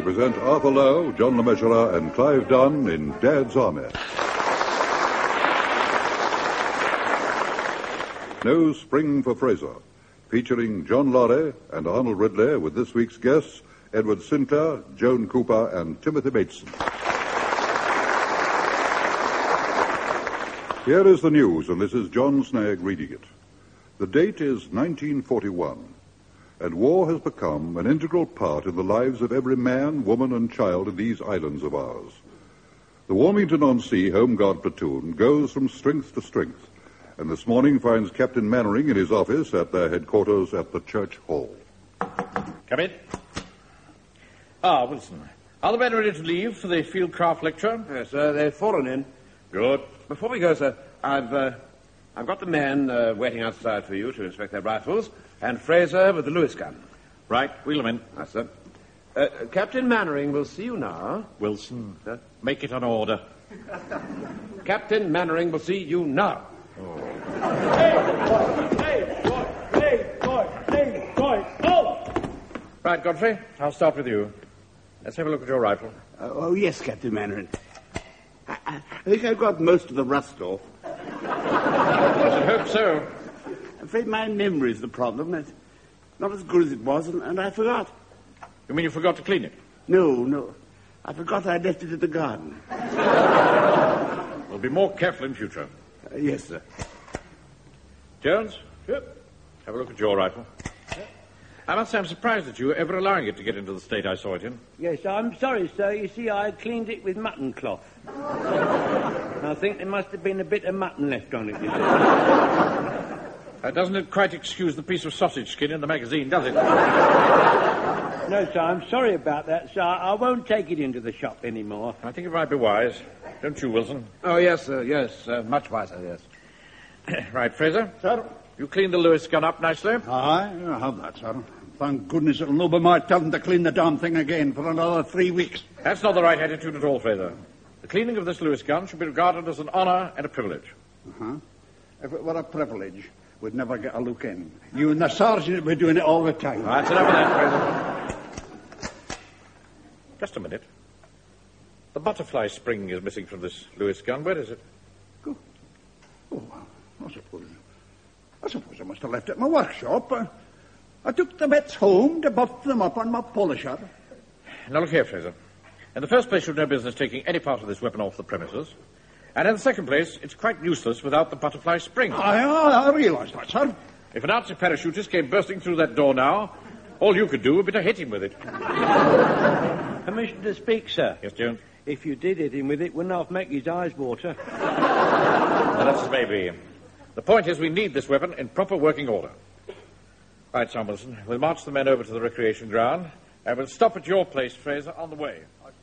we present Arthur Lowe, John Le Mesurier, and Clive Dunn in Dad's Army. No Spring for Fraser, featuring John Laurie and Arnold Ridley with this week's guests, Edward Sinclair, Joan Cooper, and Timothy Bateson. Here is the news, and this is John Snagg reading it. The date is 1941, and war has become an integral part in the lives of every man, woman, and child in these islands of ours. The Warmington-on-Sea Home Guard platoon goes from strength to strength, and this morning finds Captain Mannering in his office at their headquarters at the Church Hall. Come in. Ah, Wilson. Are the men ready to leave for the Fieldcraft lecture? Yes, sir. They've fallen in. Good. Before we go, sir, I've got the men waiting outside for you to inspect their rifles, and Fraser with the Lewis gun. Right. Wheel them in. Yes, sir. Captain Mannering will see you now. Wilson, make it an order. Captain Mannering will see you now. Oh. Right, Godfrey, I'll start with you. Let's have a look at your rifle. Oh, yes, Captain Mannering. I think I've got most of the rust off. I should hope so. I'm afraid my memory's the problem. It's not as good as it was, and I forgot. You mean you forgot to clean it? No. I forgot I left it in the garden. We'll be more careful in future. Yes, sir. Jones? Yep. Have a look at your rifle. I must say I'm surprised at you ever allowing it to get into the state I saw it in. Yes, I'm sorry, sir. You see, I cleaned it with mutton cloth. I think there must have been a bit of mutton left on it, you see. Doesn't it quite excuse the piece of sausage skin in the magazine, does it? No, sir, I'm sorry about that, sir. I won't take it into the shop anymore. I think it might be wise. Don't you, Wilson? Oh, yes, sir. Yes, much wiser, yes. Right, Fraser. Sir? You cleaned the Lewis gun up nicely? Aye, I have that, sir. Thank goodness it'll no be my turn to clean the damn thing again for another 3 weeks. That's not the right attitude at all, Fraser. The cleaning of this Lewis gun should be regarded as an honor and a privilege. Uh-huh. If it were a privilege, we'd never get a look in. You and the sergeant would be doing it all the time. That's enough of that, Fraser. Just a minute. The butterfly spring is missing from this Lewis gun. Where is it? Oh, I suppose I must have left it in my workshop. I took the bits home to buff them up on my polisher. Now, look here, Fraser. In the first place, you've no business taking any part of this weapon off the premises. And in the second place, it's quite useless without the butterfly spring. I realise that, sir. If a Nazi parachutist came bursting through that door now, all you could do would be to hit him with it. Permission to speak, sir? Yes, Jones? If you did hit him with it, wouldn't half make his eyes water. Well, that's as may be. The point is we need this weapon in proper working order. Right, Sam Wilson, we'll march the men over to the recreation ground, and we'll stop at your place, Fraser, on the way.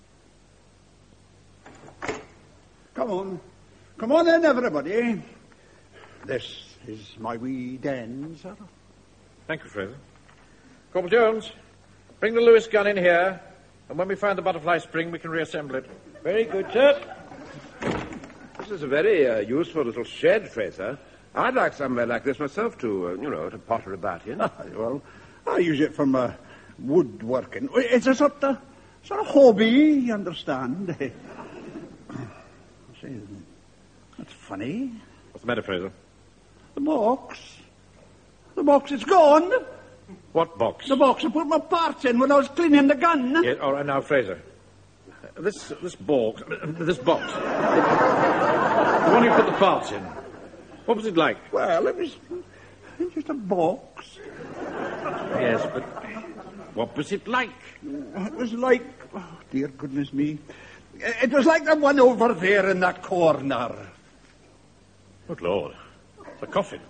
Come on in, everybody. This is my wee den, sir. Thank you, Fraser. Corporal Jones, bring the Lewis gun in here, and when we find the butterfly spring, we can reassemble it. Very good, sir. This is a very useful little shed, Fraser. I'd like somewhere like this myself to, to potter about in. Well, I use it for my woodworking. It's a sort of hobby, you understand. See, that's funny. What's the matter, Fraser? The box is gone. What box? The box I put my parts in when I was cleaning the gun. Yes, all right, now, Fraser. This box, the one you put the parts in, what was it like? Well, it was just a box. Yes, but what was it like? It was like, oh, dear goodness me, it was like the one over there in that corner. Good Lord, the coffin.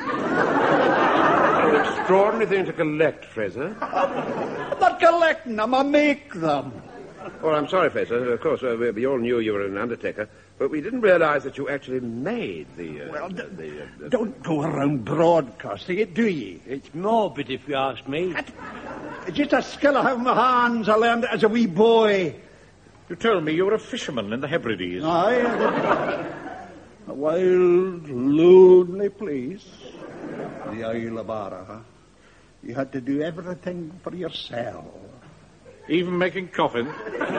An extraordinary thing to collect, Fraser. I'm not collecting them, I make them. Oh, I'm sorry, Fraser. Of course, we all knew you were an undertaker, but we didn't realize that you actually made the... Don't go around broadcasting it, do ye? It's morbid, if you ask me. It's just a skill I have in my hands. I learned it as a wee boy. You told me you were a fisherman in the Hebrides. Aye. A wild, lonely place. The Isle of Ara. You had to do everything for yourself. Even making coffins?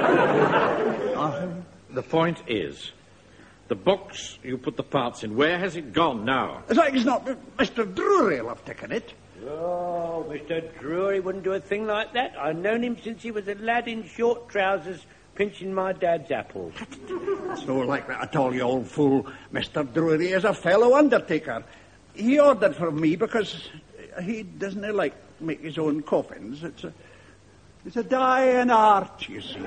The point is, the box you put the parts in, where has it gone now? As like as not, Mr. Drury will have taken it. Oh, Mr. Drury wouldn't do a thing like that. I've known him since he was a lad in short trousers pinching my dad's apples. It's no like that at all, you old fool. Mr. Drury is a fellow undertaker. He ordered from me because he doesn't like make his own coffins. It's a dying art, you see.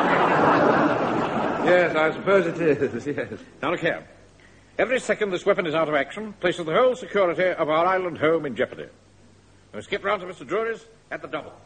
Yes, I suppose it is, yes. Now look here. Every second this weapon is out of action places the whole security of our island home in jeopardy. We must get round to Mr. Drury's at the double.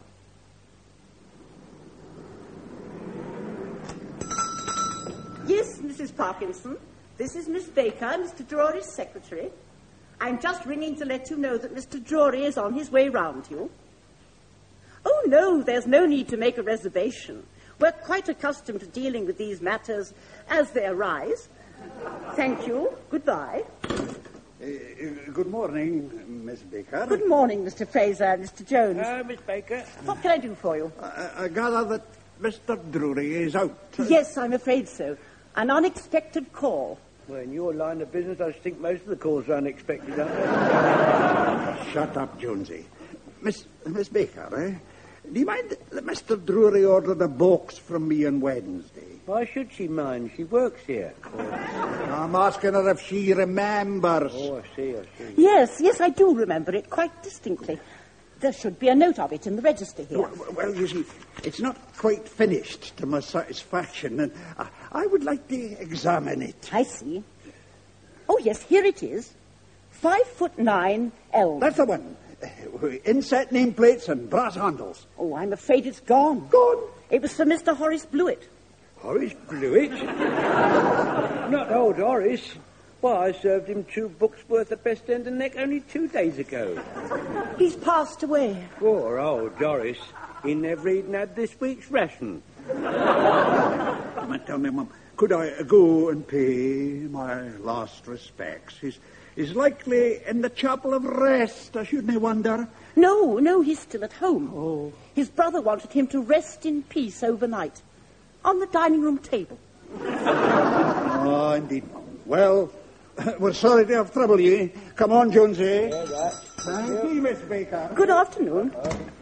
Yes, Mrs. Parkinson. This is Miss Baker, Mr. Drury's secretary. I'm just ringing to let you know that Mr. Drury is on his way round you. Oh, no, there's no need to make a reservation. We're quite accustomed to dealing with these matters as they arise. Thank you. Goodbye. Good morning, Miss Baker. Good morning, Mr. Fraser and Mr. Jones. Miss Baker. What can I do for you? I gather that Mr. Drury is out. Yes, I'm afraid so. An unexpected call. Well, in your line of business, I think most of the calls are unexpected, aren't they? Shut up, Jonesy. Miss Baker, do you mind that Mr. Drury ordered a box from me on Wednesday? Why should she mind? She works here. I'm asking her if she remembers. Oh, I see. Yes, I do remember it quite distinctly. There should be a note of it in the register here. Well, you see, it's not quite finished to my satisfaction, and I would like to examine it. I see. Oh, yes, here it is. 5'9" elm. That's the one. Inset nameplates and brass handles. Oh, I'm afraid it's gone. Gone? It was for Mr. Horace Blewett. Horace Blewett? Not old Horace. Why, I served him 2 books worth of best end and neck only 2 days ago. He's passed away. Poor old Doris. He never even had this week's ration. Tell me, Mum, could I go and pay my last respects? He's likely in the chapel of rest, I shouldn't wonder. No, he's still at home. Oh. His brother wanted him to rest in peace overnight. On the dining room table. Oh, indeed, Mum. Well, we're sorry to have troubled you. Come on, Jonesy. Thank you, Miss Baker. Good afternoon.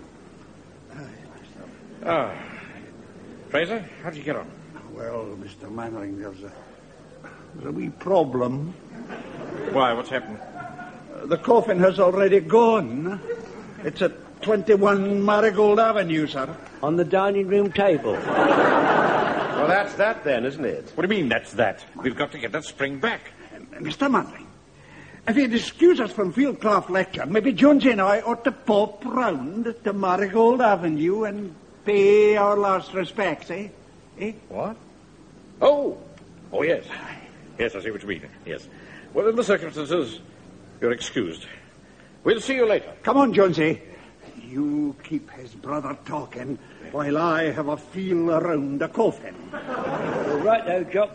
Fraser, how did you get on? Well, Mr. Mannering, there's a wee problem. Why, what's happened? The coffin has already gone. It's at 21 Marigold Avenue, sir. On the dining room table. Well, that's that then, isn't it? What do you mean, that's that? We've got to get that spring back. Mr. Mannering, if you'd excuse us from Fieldcraft Lecture, maybe Jonesy and I ought to pop round to Marigold Avenue and pay our last respects, eh? What? Oh, yes. Yes, I see what you mean. Yes. Well, in the circumstances, you're excused. We'll see you later. Come on, Jonesy. You keep his brother talking while I have a feel around the coffin. All right, though, Jock.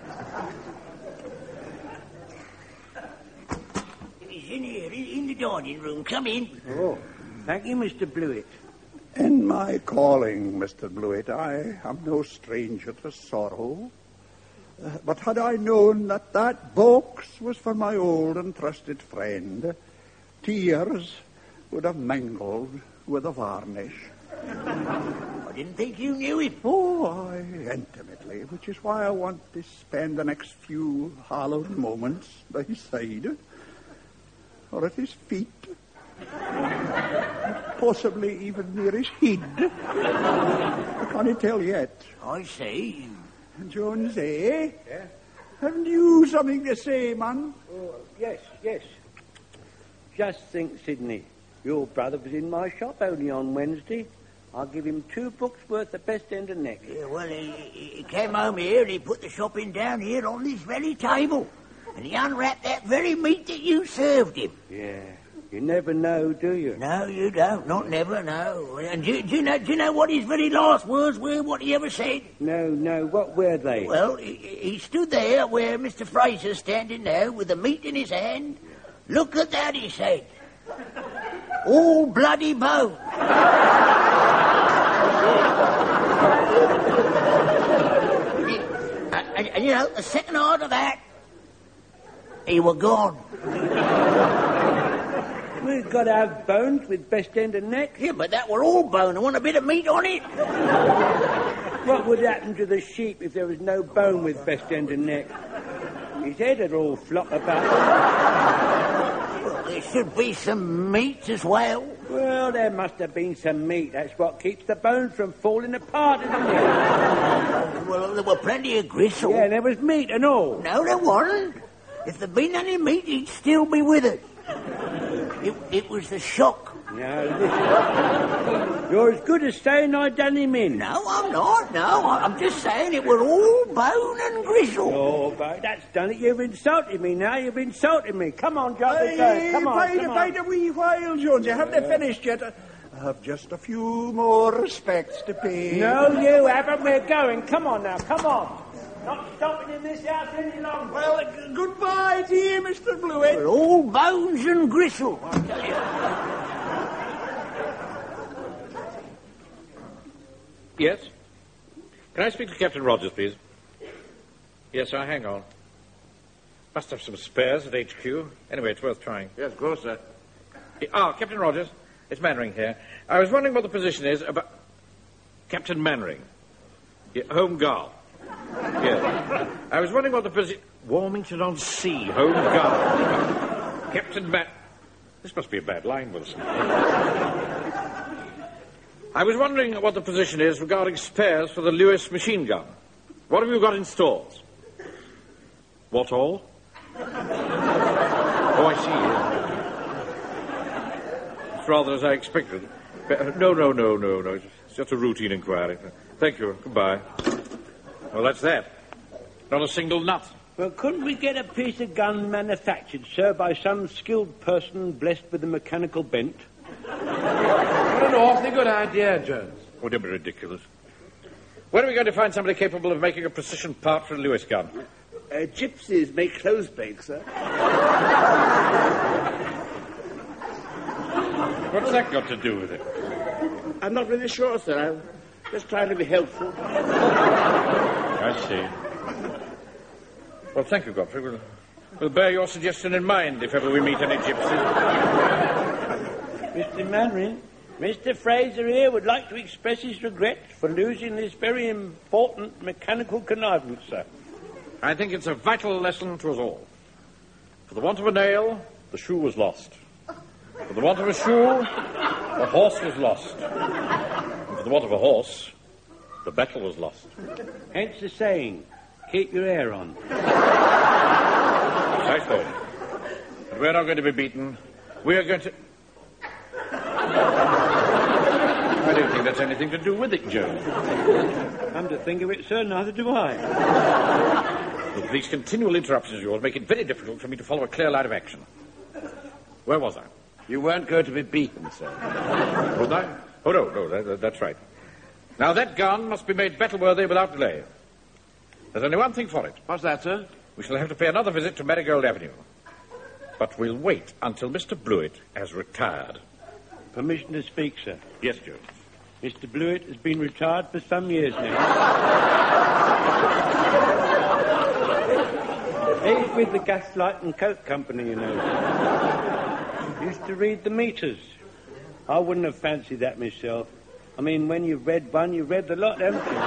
He's in here, in the dining room. Come in. Oh, thank you, Mr. Blewett. In my calling, Mr. Blewett, I am no stranger to sorrow. But had I known that box was for my old and trusted friend, tears would have mingled with the varnish. I didn't think you knew him. Oh, intimately, which is why I want to spend the next few hallowed moments by his side, or at his feet, possibly even near his head. I can't tell yet. I see. Jones, eh? Yeah? Haven't you something to say, man? Oh, yes. Just think, Sidney, your brother was in my shop only on Wednesday. I'll give him 2 books worth of best end and neck. Yeah, well, he came home here and he put the shopping down here on this very table. And he unwrapped that very meat that you served him. Yeah, you never know, do you? No, you don't. Not never, no. And do you know what his very last words were, what he ever said? No, what were they? Well, he stood there where Mr. Fraser's standing now with the meat in his hand. Look at that, he said. All bloody bone. And, the second after that, he were gone. We've got to have bones with best end and neck. Yeah, but that were all bone. I want a bit of meat on it. What would happen to the sheep if there was no bone with best end and neck? His head would all flop about. Well, there should be some meat as well. Well, there must have been some meat. That's what keeps the bones from falling apart, isn't it? Well, there were plenty of gristle. Yeah, there was meat and all. No, there wasn't. If there'd been any meat, he'd still be with us. It was the shock. Now, listen. You're as good as saying I done him in. No, I'm not. No, I'm just saying it were all bone and gristle. Oh, but that's done it. You've insulted me now. You've insulted me. Come on, John. Come on. Wait a wee while, Jones. You haven't finished yet. I have just a few more respects to pay. No, you haven't. We're going. Come on now. Come on. Not stopping in this house any longer. Well, goodbye to you, Mr. Blewett. We're all bones and gristle, I tell you. Yes? Can I speak to Captain Rogers, please? Yes, sir, hang on. Must have some spares at HQ. Anyway, it's worth trying. Yes, of course, sir. Captain Rogers. It's Mannering here. I was wondering what the position is about... Captain Mannering. Yeah, Home Guard. Yes. I was wondering what the position... Warmington-on-Sea, Home Guard. Captain This must be a bad line, Wilson. I was wondering what the position is regarding spares for the Lewis machine gun. What have you got in stores? What all? Oh, I see. It's rather as I expected. No. It's just a routine inquiry. Thank you. Goodbye. Well, that's that. Not a single nut. Well, couldn't we get a piece of gun manufactured, sir, by some skilled person blessed with a mechanical bent? What an awfully good idea, Jones. Oh, don't be ridiculous. Where are we going to find somebody capable of making a precision part for a Lewis gun? Gypsies make clothes bake, sir. What's that got to do with it? I'm not really sure, sir. I'm just trying to be helpful. I see. Well, thank you, Godfrey. We'll bear your suggestion in mind if ever we meet any gypsies. Mr. Mannering, Mr. Fraser here would like to express his regret for losing this very important mechanical contrivance, sir. I think it's a vital lesson to us all. For the want of a nail, the shoe was lost. For the want of a shoe, the horse was lost. And for the want of a horse, the battle was lost. Hence the saying, keep your hair on. I suppose. But we're not going to be beaten. We're going to... I don't think that's anything to do with it, Joe. Come to think of it, sir, neither do I. Look, these continual interruptions of yours make it very difficult for me to follow a clear line of action. Where was I? You weren't going to be beaten, sir. Was I? Oh, no, that's right. Now, that gun must be made battle-worthy without delay. There's only one thing for it. What's that, sir? We shall have to pay another visit to Marigold Avenue. But we'll wait until Mr. Blewett has retired. Permission to speak, sir. Yes, Jones. Mr. Blewett has been retired for some years now. He's with the Gaslight and Coke Company, you know. Used to read the meters. I wouldn't have fancied that myself. I mean, when you've read one, you've read the lot, haven't you?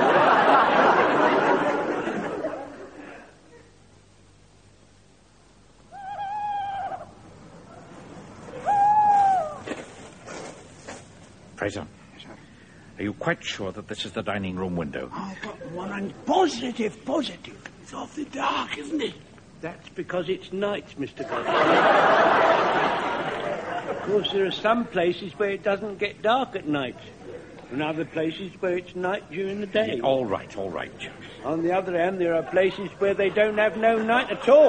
Fraser, are you quite sure that this is the dining room window? I've got one and positive. It's awfully dark, isn't it? That's because it's night, Mr. Godfrey. Of course, there are some places where it doesn't get dark at night, and other places where it's night during the day. Yeah, all right, Jones. On the other hand, there are places where they don't have no night at all.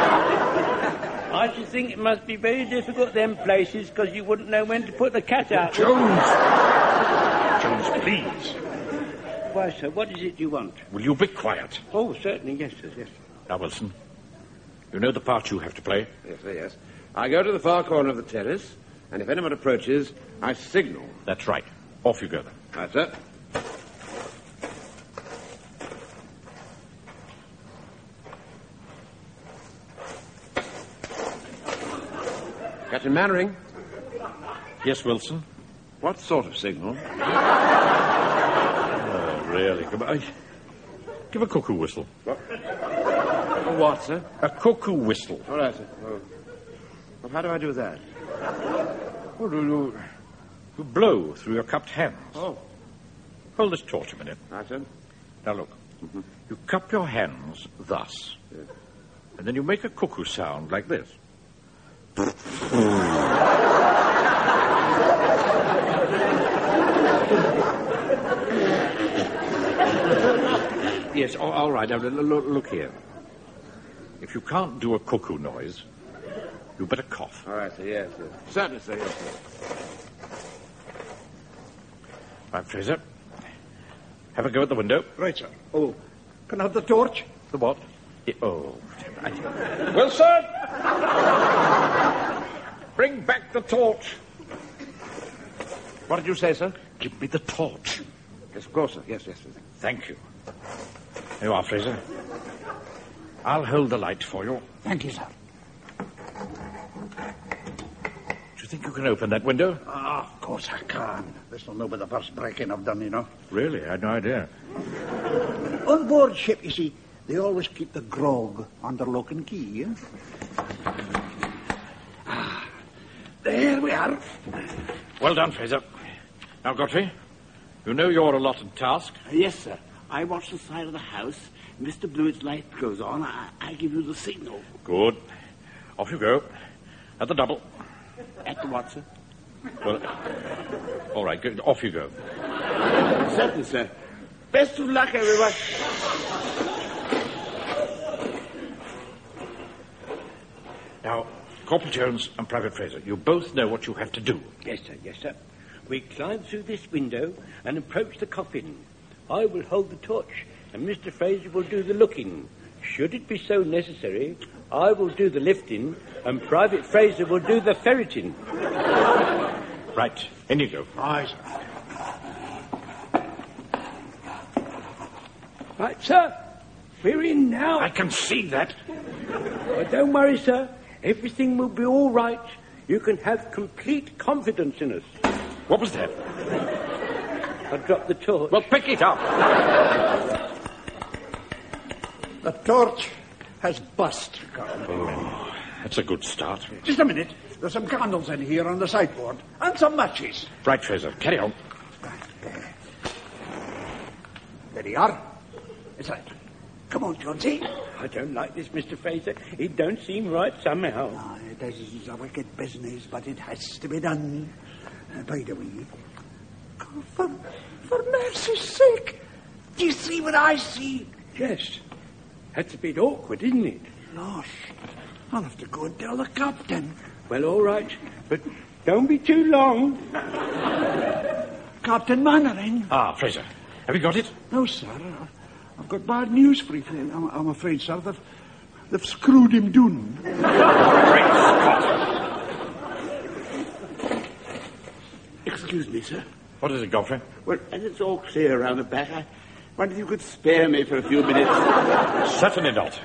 I should think it must be very difficult, them places, because you wouldn't know when to put the cat out. Jones, please. Why, sir, what is it you want? Will you be quiet? Oh, certainly, yes, sir, yes. Now, Wilson, you know the part you have to play? Yes, sir, yes. I go to the far corner of the terrace, and if anyone approaches, I signal. That's right. Off you go, then. Right, sir. Captain Mannering, Yes, Wilson? what sort of signal? Oh, really? Come on. Give a cuckoo whistle. What, sir? A cuckoo whistle. All right, sir. Well, how do I do that? Well, you blow through your cupped hands. Oh. Hold this torch a minute. Right, sir. Now, look. You cup your hands thus. Yes. And then you make a cuckoo sound like this. Yes, all right. Now, look here. If you can't do a cuckoo noise, you better cough. All right, sir. Yes, sir. Certainly, sir. Yes, sir. Right, Fraser. Have a go at the window. Right, sir. Oh, can I have the torch? The what? Wilson! Bring back the torch. What did you say, sir? Give me the torch. Yes, of course, sir. Yes, yes, sir. Thank you. Here you are, Fraser. I'll hold the light for you. Thank you, sir. Do you think you can open that window? Of course I can. This will not be the first break-in I've done, you know. Really? I had no idea. On board ship, you see, they always keep the grog under lock and key, eh? There we are. Well done, Fraser. Now, Godfrey, you know your allotted task. Yes, sir. I watch the side of the house. Mr. Blewett's light goes on. I give you the signal. Good. Off you go. At the double. At the what, sir? Well, all right, good. Off you go. Certainly, sir. Best of luck, everyone. Now, Corporal Jones and Private Fraser, you both know what you have to do. Yes, sir, yes, sir. We climb through this window and approach the coffin. I will hold the torch, and Mr. Fraser will do the looking. Should it be so necessary, I will do the lifting, and Private Fraser will do the ferreting. Right, in you go. Aye, sir. Right, sir. We're in now. I can see that. But don't worry, sir. Everything will be all right. You can have complete confidence in us. What was that? I dropped the torch. Well, pick it up. The torch has bust, Colonel. Oh, that's a good start. Just a minute. There's some candles in here on the sideboard. And some matches. Right, Fraser, carry on. There you are. It's right. Come on, Jonesy. I don't like this, Mr. Fraser. It don't seem right somehow. It is a wicked business, but it has to be done. By the way, for mercy's sake, do you see what I see? Yes. That's a bit awkward, isn't it? Gosh, I'll have to go and tell the captain. Well, all right, but don't be too long. Captain Mannering. Ah, Fraser, have you got it? No, sir. I've got bad news for you. I'm afraid, sir, they've screwed him down. Great Scott! Excuse me, sir. What is it, Godfrey? Well, as it's all clear around the back, I wonder if you could spare me for a few minutes. Certainly not.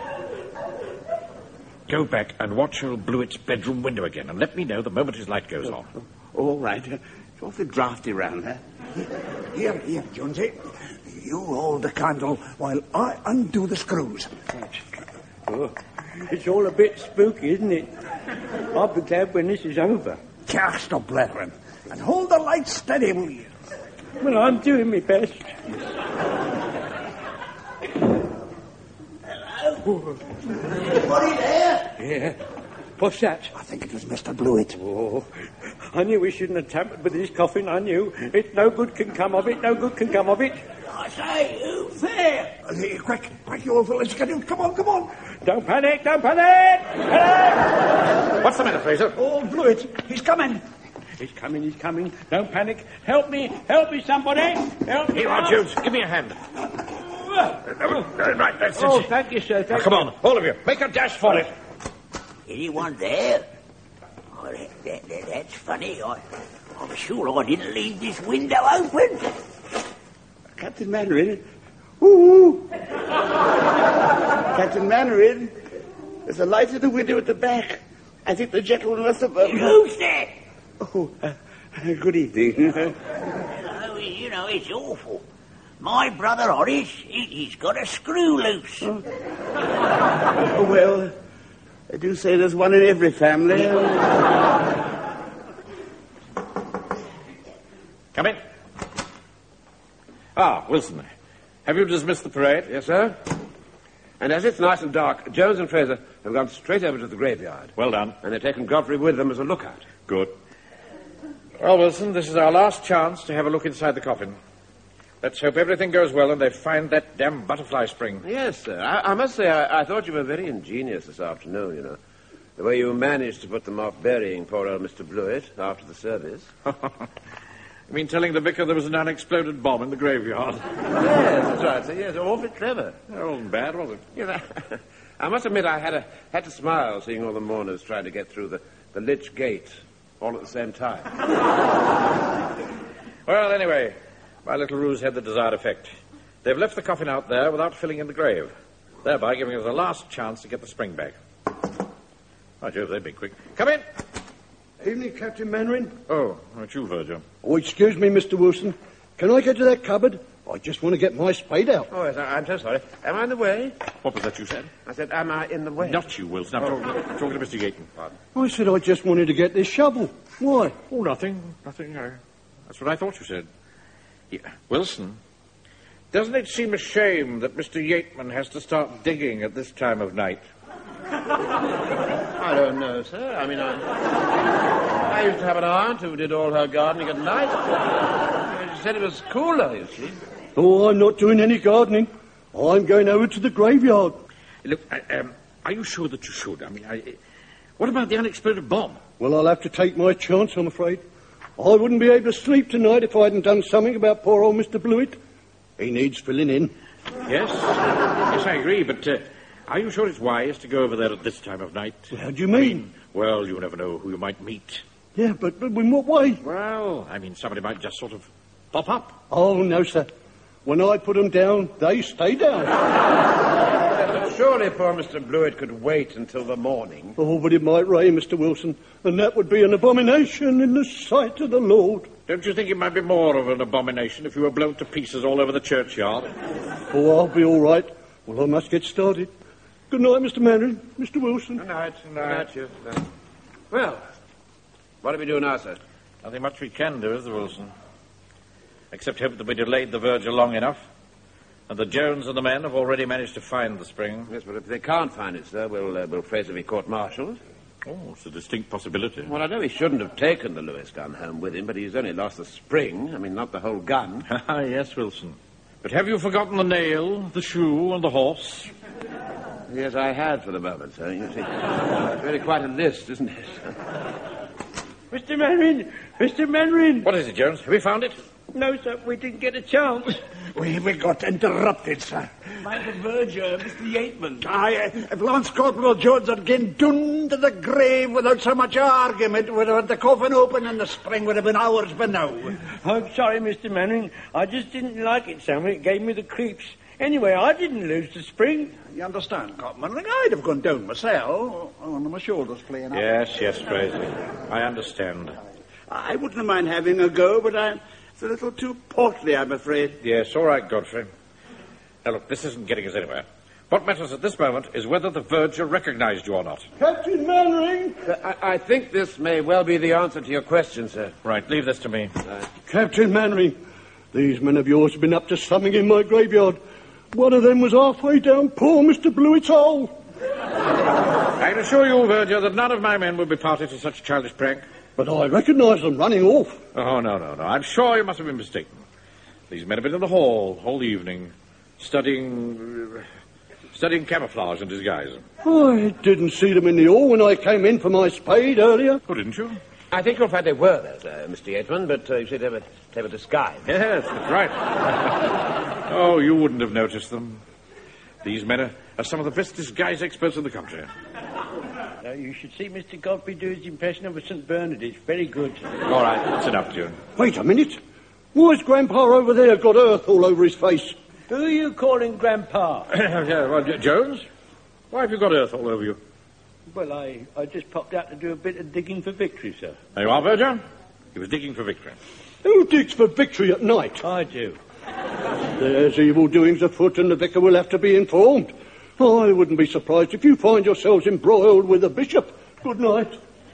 Go back and watch old Blewett's bedroom window again, and let me know the moment his light goes on. All right. It's awfully drafty round there. Here, Jonesy. You hold the candle while I undo the screws. Oh, it's all a bit spooky, isn't it? I'll be glad when this is over. Cast up, brethren, and hold the light steady, will you? Well, I'm doing my best. Anybody there? Yeah. What's that? I think it was Mr. Blewett. Oh, I knew we shouldn't have tampered with his coffin. I knew. It no good can come of it. No good can come of it. I say, who's there? Quick, you old fellas, get in. Come on. Don't panic, don't panic! Panic! What's the matter, Fraser? Old Blewett, he's coming. He's coming. Don't panic. Help me, somebody. Help me. Here you are, out. Jones. Give me a hand. Right, that's it. Oh, thank you, sir. Now, come on, all of you. Make a dash for it. Anyone there? Oh, that's funny. I'm sure I didn't leave this window open. Captain Mannering. Ooh. Captain Mannering. There's a light in the window at the back. I think the gentleman must have... Who's that? Oh, good evening. Oh, you know, it's awful. My brother Horace, he's got a screw loose. Oh, well, I do say there's one in every family. Come in. Ah, Wilson, have you dismissed the parade? Yes, sir. And as it's nice and dark, Jones and Fraser have gone straight over to the graveyard. Well done. And they've taken Godfrey with them as a lookout. Good. Well, Wilson, this is our last chance to have a look inside the coffin. Let's hope everything goes well and they find that damn butterfly spring. Yes, sir. I must say, I thought you were very ingenious this afternoon, you know. The way you managed to put them off burying poor old Mr. Blewett after the service. You mean telling the vicar there was an unexploded bomb in the graveyard? Yes, that's right, sir. Yes, awfully clever. It wasn't bad, was it? Yes, I must admit I had to smile seeing all the mourners trying to get through the Lich Gate all at the same time. Well, anyway, my little ruse had the desired effect. They've left the coffin out there without filling in the grave, thereby giving us a last chance to get the spring back. Oh, Jove, they've been quick. Come in! Evening, Captain Mainwaring. Oh, aren't you, Virgil? Oh, excuse me, Mr. Wilson. Can I get to that cupboard? I just want to get my spade out. Oh, yes, I'm so sorry. Am I in the way? What was that you said? I said, am I in the way? Not you, Wilson. I'm talking to Mr. Yaton. Pardon. I said I just wanted to get this shovel. Why? Oh, nothing. Nothing. That's what I thought you said. Yeah. Wilson, doesn't it seem a shame that Mr. Yateman has to start digging at this time of night? I don't know, sir. I mean, I used to have an aunt who did all her gardening at night. She said it was cooler, you see. Oh, I'm not doing any gardening. I'm going over to the graveyard. Look, are you sure that you should? I mean, what about the unexploded bomb? Well, I'll have to take my chance, I'm afraid. I wouldn't be able to sleep tonight if I hadn't done something about poor old Mr. Blewett. He needs filling in. Yes, I agree, but are you sure it's wise to go over there at this time of night? Well, how do you mean? Well, you never know who you might meet. Yeah, but in what way? Well, I mean, somebody might just sort of pop up. Oh, no, sir. When I put them down, they stay down. But surely poor Mr. Blewett could wait until the morning. Oh, but it might rain, Mr. Wilson, and that would be an abomination in the sight of the Lord. Don't you think it might be more of an abomination if you were blown to pieces all over the churchyard? Oh, I'll be all right. Well, I must get started. Good night, Mr. Mainwaring, Mr. Wilson. Good night. Good night, you. Well, what do we do now, sir? Nothing much we can do, is there, Wilson? Except hope that we delayed the Virgil long enough. And the Jones and the men have already managed to find the spring. Yes, but if they can't find it, sir, will Fraser be court-martialed? Oh, it's a distinct possibility. Well, I know he shouldn't have taken the Lewis gun home with him, but he's only lost the spring. I mean, not the whole gun. Ah, yes, Wilson. But have you forgotten the nail, the shoe, and the horse? Yes, I had for the moment, sir. You see, it's really quite a list, isn't it? Mr. Mainwaring! Mr. Mainwaring! What is it, Jones? Have we found it? No, sir, we didn't get a chance. We got interrupted, sir. By the verger, Mr. Yateman. If Lance Corporal Jones had gone down to the grave without so much argument, would have had the coffin open and the spring would have been ours by now. I'm sorry, Mr. Mainwaring. I just didn't like it, Sam. It gave me the creeps. Anyway, I didn't lose the spring. You understand, Cotman? I'd have gone down myself. On my shoulders playing up. Yes, Fraser. I understand. I wouldn't mind having a go, but it's a little too portly, I'm afraid. Yes, all right, Godfrey. Now, look, this isn't getting us anywhere. What matters at this moment is whether the verger recognized you or not. Captain Mainwaring! I think this may well be the answer to your question, sir. Right, leave this to me. Captain Mainwaring, these men of yours have been up to something in my graveyard. One of them was halfway down poor Mr. Blewett's hole. I can assure you, verger, that none of my men would be party to such a childish prank. But I recognise them running off. Oh, no. I'm sure you must have been mistaken. These men have been in the hall all the evening, studying camouflage and disguise. I didn't see them in the hall when I came in for my spade earlier. Oh, didn't you? I think you'll find they were there, Mr. Yateman, but you should have a disguise. Yes, that's right. Oh, you wouldn't have noticed them. These men are some of the best disguise experts in the country. Now, you should see Mr. Godfrey do his impression of a St. Bernard. It's very good. All right, that's enough, June. Wait a minute. Why's Grandpa over there got earth all over his face? Who are you calling Grandpa? Yeah, well, Jones? Why have you got earth all over you? Well, I just popped out to do a bit of digging for victory, sir. There you are, Verger. He was digging for victory. Who digs for victory at night? I do. There's evil doings afoot, and the vicar will have to be informed. I wouldn't be surprised if you find yourselves embroiled with the bishop. Good night.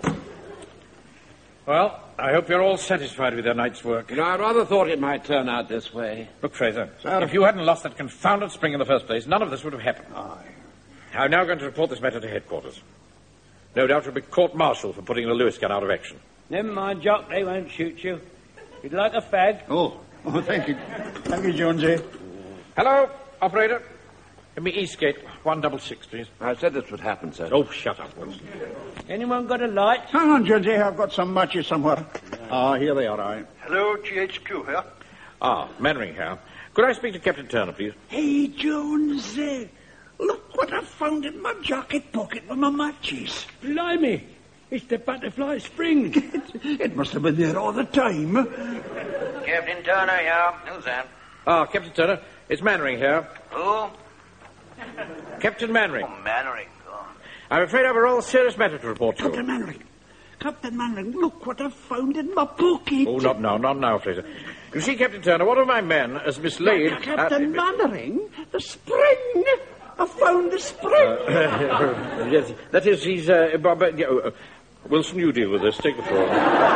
Well, I hope you're all satisfied with your night's work. You know, I rather thought it might turn out this way. Look, Fraser, if you hadn't lost that confounded spring in the first place, none of this would have happened. Aye. I'm now going to report this matter to headquarters. No doubt you'll be court-martialed for putting the Lewis gun out of action. Never mind, Jock, they won't shoot you. You'd like a fag? Oh, thank you. Thank you, Jonesy. Hello, operator. Give me Eastgate 166, please. I said this would happen, sir. Oh, shut up, Wilson. Anyone got a light? Hang on, Jonesy. I've got some matches somewhere. Here they are, aye. Hello, GHQ here. Ah, Mannering here. Could I speak to Captain Turner, please? Hey, Jonesy. Look what I found in my jacket pocket with my matches. Blimey, it's the butterfly spring. It must have been there all the time. Captain Turner here. Who's that? Ah, Captain Turner, it's Mannering here. Who? Captain Mannering. Oh, Mannering. Oh. I'm afraid I've a rather serious matter to report to you. Captain Mannering, look what I found in my pocket. Oh, not now, Fraser. You see, Captain Turner, one of my men has mislaid... Captain Mannering, the spring. I found the spring. Yes, that is, he's... Wilson, you deal with this. Take the floor.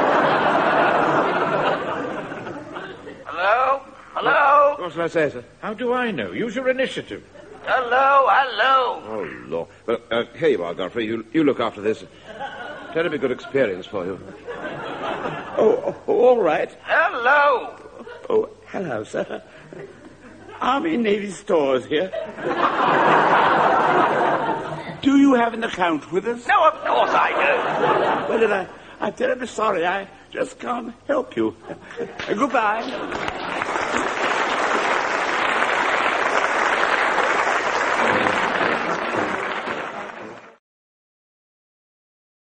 Hello? Hello? What shall I say, sir? How do I know? Use your initiative. Hello? Oh, Lord. Well, here you are, Godfrey. You look after this. Terribly good experience for you. Oh, all right. Hello? Oh, hello, sir. Army Navy Stores here. Do you have an account with us? No, of course I do. Well, then I'm terribly sorry. I just can't help you. Goodbye.